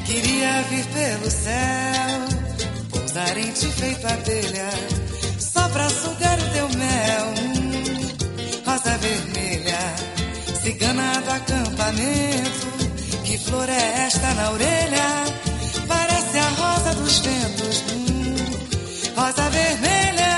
Queria vir pelo céu, pousar em ti feito abelha, só pra sugar o teu mel. Rosa vermelha, cigana do acampamento, que flor é esta na orelha? Parece a rosa dos ventos. Rosa vermelha,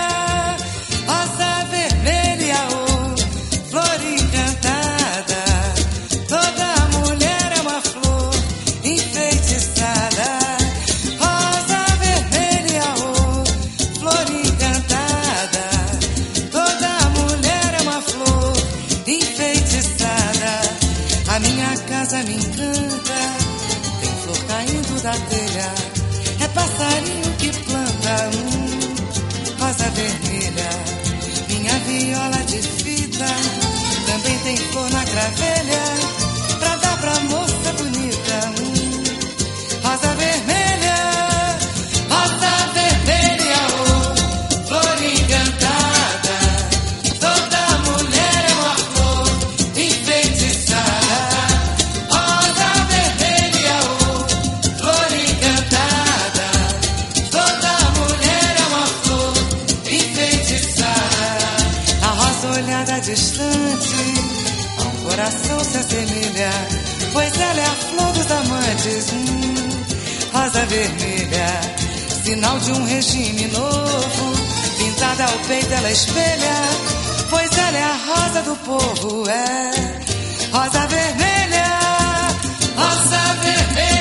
oh, flor encantada. Toda mulher é uma flor enfeitiçada. Rosa vermelha, oh, flor encantada. Toda mulher é uma flor enfeitiçada. A minha casa me encanta, tem flor caindo da telha, é passarinho que planta. Rosa vermelha, minha viola de fita, também tem flor na gravelha, pra dar pra moça bonita. Rosa vermelha, oh, flor encantada. Toda mulher é uma flor enfeitiçada. Rosa vermelha, oh, flor encantada. Toda mulher é uma flor enfeitiçada. A rosa olhada distante, a um coração se assemelha, pois ela é a flor dos amantes. Rosa vermelha, sinal de um regime novo, pintada ao peito ela espelha, pois ela é a rosa do povo. É rosa vermelha, rosa vermelha.